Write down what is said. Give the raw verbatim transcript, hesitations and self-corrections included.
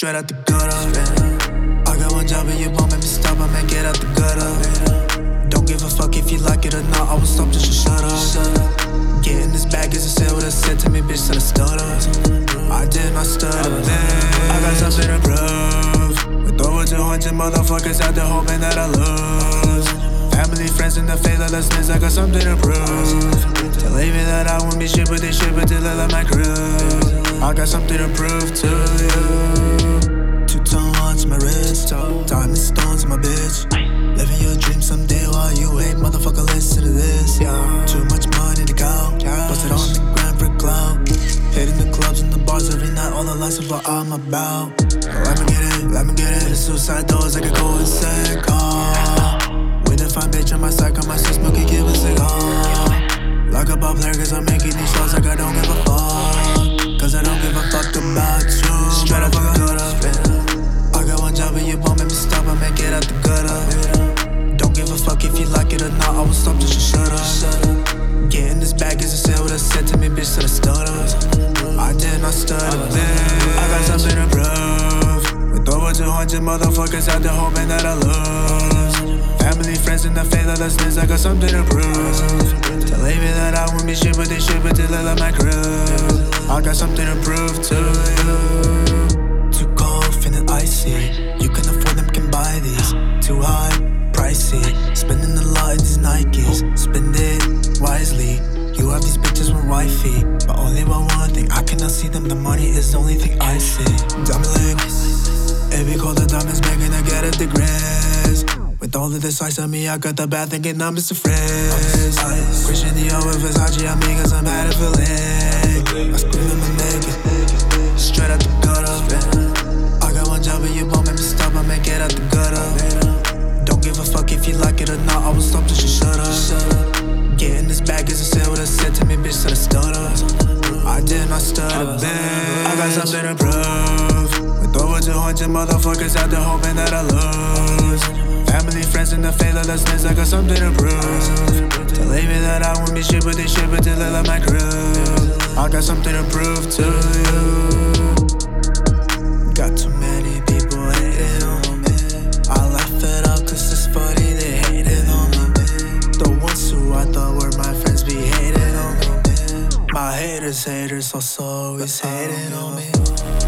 straight out the gutter. I got one job and you won't make me stop, I make it out the gutter. Don't give a fuck if you like it or not, I will stop, just shut up. Getting this bag is a sale, what I said to me, bitch, said I stutter. I did not stutter, I got something to prove. With over two hundred motherfuckers out there hoping that I lose. Family, friends, and the faithlessness, I got something to prove. Telling me that I won't be shit, but they shit, but they let my crew. I got something to prove to you. Two-tone watch my wrist, diamond stones in my bitch. Living your dream someday while you wait, motherfucker, listen to this. Too much money to go, bust it on the ground for clout. Hitting the clubs and the bars every night, all the lights of what I'm about. Let me get it, let me get it. The suicide doors, I could go insane, oh. With a fine bitch on my side, got my sis smoking, give a cigar. Like a ball player, cause I'm making these shows like I don't give a fuck. Cause I don't give a fuck about you. Straight up the gutter. I got one job and you won't make me stop, I make it out the gutter. Don't give a fuck if you like it or not, I will stop, just shut up. Getting this bag is a sale, what I said to me, bitch, said I stutter. I did not stutter, I got something to prove. With over two hundred motherfuckers out there hoping that I lose. Family, friends, and the faithlessness, I got something to prove. Telling me that I won't be shit, but they shit, but they let my crew. I got something to prove to you. Too cold, feeling icy. You can afford them, can buy these. Too high, pricey. Spending a lot in these Nikes. Spend it wisely. You have these bitches with wifey, but only about one thing. I cannot see them, the money is the only thing I see. Diamond leg. It be called the diamonds, making her get a degrees. With all of this ice on me, I got the bad thinking I'm Mister Fresh. Christian Dior with Versace, I'm cause I'm out of feeling. I scream in my naked, straight out the gutter. I got one job and you won't make me stop, I make it out the gutter. Don't give a fuck if you like it or not, I will stop, just shut up. Getting this bag is a sale, what I said to me, bitch, said I stutter. I did not stutter, bitch. I got something to prove. With over two hundred motherfuckers out there hoping that I lose. Family, friends, and the faithlessness, I got something to prove. Telling me that I won't be shit, but they shit, but they let my crew. I got something to prove to you. Got too many people hating on me. I laugh it up cause it's funny, they hated on me. The ones who I thought were my friends be hating on me. My haters, haters also always hating on me.